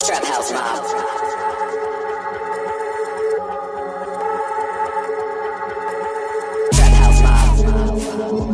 Trap House Mob. Trap House Mob.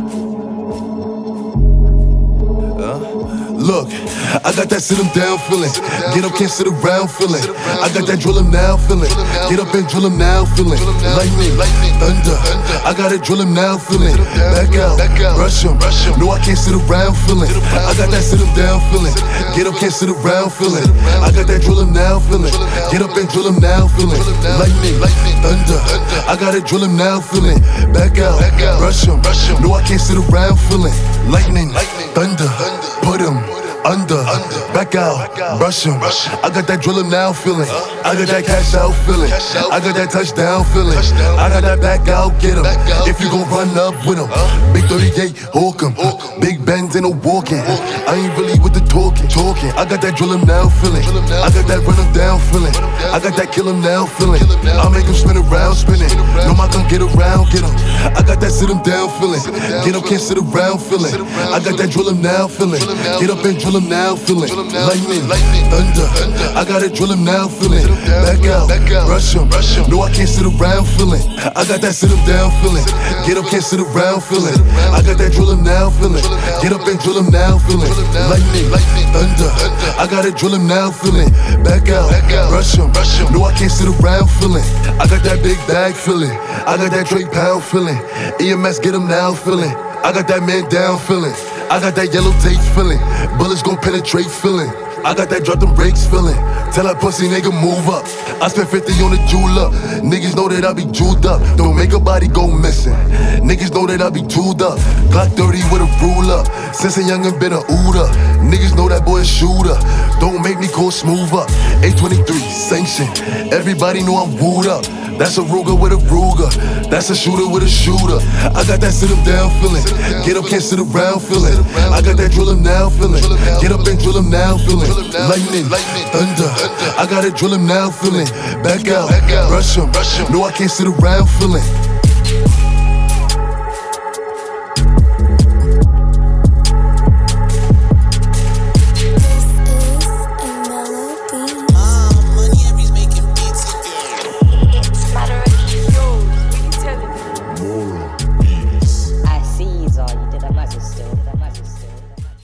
Look, I got that sit 'em down feeling. Get up, can't sit around feeling. I got that drill 'em now feeling. Get up and drill 'em now feeling. Lightning, thunder. I got it drill 'em now feeling. Back out, rush 'em. No, I can't sit around feeling. I got that sit 'em down feeling. Get up, can't sit around feeling. I got that drill 'em now feeling. Get up and drill 'em now feeling. Lightning, thunder. I got it drill 'em now feeling. Back out, rush 'em. No, I can't sit around feeling. Lightning, thunder. Put 'em under, back out, rush 'em. I got that drill 'em now feeling. I got that cash out feeling. I got that touchdown feeling. I got that back out, get 'em. If you gon' run up with 'em, big 38, hawk 'em. Big Benz ain't no walking. I ain't really with the talking. I got that drill 'em now feeling. I got that run 'em down feeling. I got that kill 'em now feeling. I make 'em spin around, spinning. No, I can get around, get 'em. I got that sit 'em down feeling. Get up, can't sit around feeling. I got that drill 'em now feeling. Get up and drill 'em now feeling. Lightning, thunder. I got it drill 'em now feeling. Back out, rush 'em. No, I can't sit around feeling. I got that sit 'em down feeling. Get up, can't sit around feeling. I got that drill 'em now feeling. Get up and drill 'em now feeling. Lightning, thunder. I got it drill 'em now feeling. Back out, rush 'em. No, I can't sit around feeling. I got that big bag feeling. I got that Drake pound feeling. EMS get 'em now feeling. I got that man down feeling. I got that yellow tape feeling. Bullets gon' penetrate feeling. I got that drop them brakes feeling. Tell that pussy nigga move up. I spent 50 on the jeweler. Niggas know that I be jeweled up. Don't make a body go missing. Niggas know that I be jeweled up. Glock 30 with a ruler. Since a youngin' been a ooter. Niggas know that boy a shooter. Don't make me go smooth up. 823 sanction. Everybody know I'm wooed up. That's a Ruger with a Ruger. That's a shooter with a shooter. I got that sit 'em down feeling. Get up, can't sit around feeling. I got that drill 'em now feeling. Get up and drill 'em now feeling. Lightning, thunder. I got it drill 'em now feeling. Back out, rush 'em. No, I can't sit around feeling.